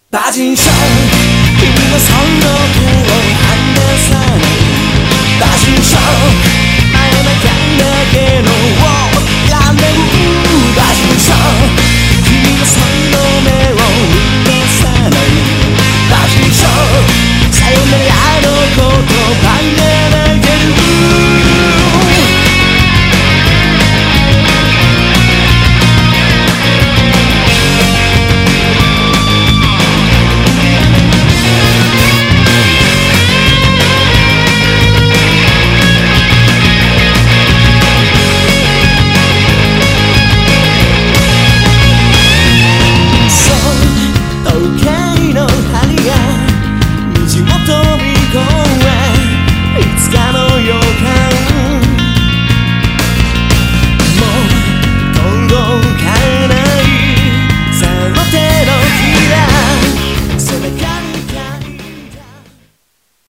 馬人さん、君のその手を離さない。馬人さん、会えなきゃだけのやめる。馬人さん、君のその目を見さない。馬人さん、さよならの言葉で泣ける。背中に